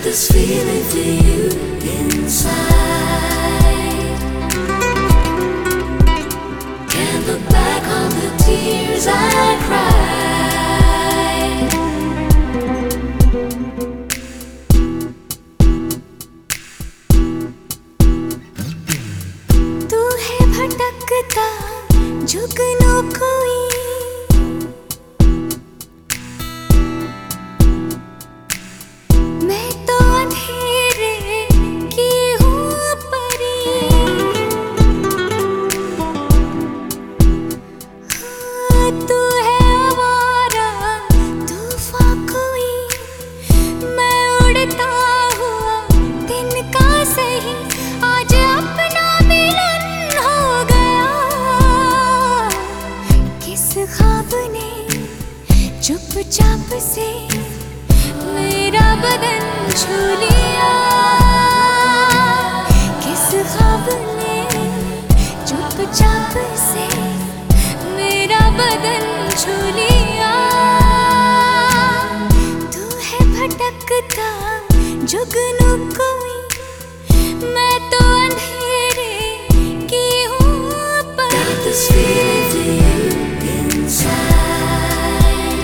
this feeling for you inside. Can't look back on the tears I cried. तू है भटकता जुगनू कोई, मैं तो अंधेरे की हूँ परी। तू है आवारा तूफान कोई, मैं उड़ता हुआ दिन का सही, आज अपना मिलन हो गया। किस ख्वाब ने चुपचाप से मेरा बदन छू लिया, किस ख्वाब ने चुपचाप से मेरा बदन छू लिया। तू है भटकता जुगनू कोई, मैं तो अंधेरे की हूँ Got this परी। feeling for you inside.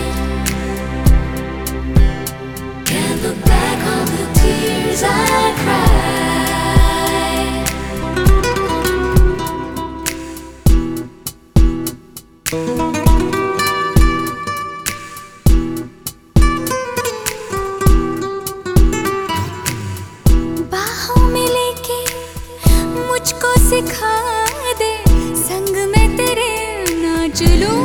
Can't look back on the tears I cried. बाहों में लेके मुझको सिखा दे, संग में तेरे नाच लूं।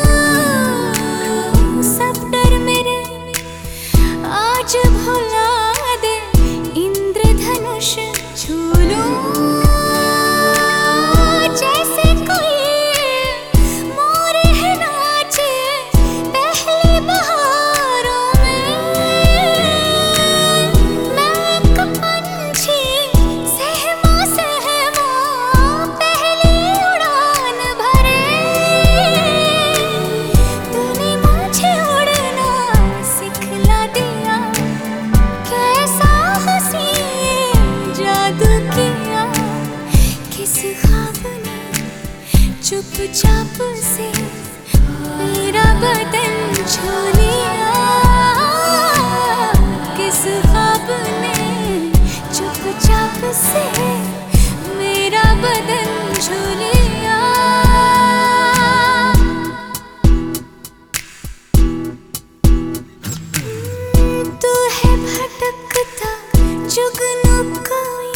सब डर मेरे आज भुला दे, इंद्रधनुष छू लूं। जैसे कोई मोर है नाचे पहली बहारों में, मैं एक पंछी सहमा सहमा पहली उड़ान भरे। तूने मुझे उड़ना सिखला दिया, कैसा हंसी जादू किया। किस ख्वाब ने चुपचाप से मेरा बदन छू लिया, किस ख्वाब ने चुपचाप से मेरा बदन छू लिया। तू है भटकता जुगनू कोई,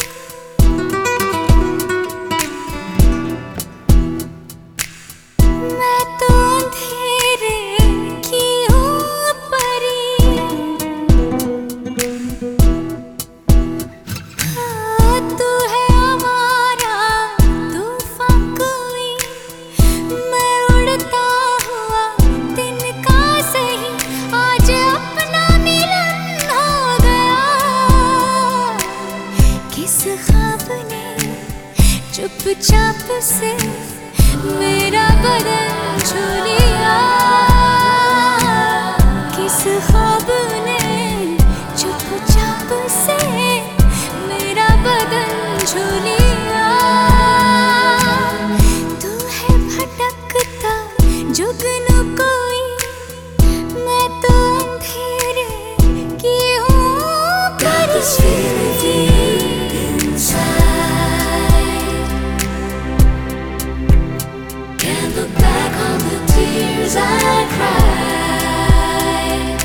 मैं तो अंधेरे की हूँ परी। तू है आवारा तूफान कोई, मैं उड़ता हुआ दिन का सही, आज अपना मिलन हो गया। किस ख्वाब ने चुपचाप से मेरा बदन छू लिया, किस ख्वाब ने चुपचाप से मेरा बदन छू लिया। तू है भटकता जुगनू कोई, मैं तो अंधेरे की हूँ Got this परी। feeling for you inside. Can't look back on the tears I cried.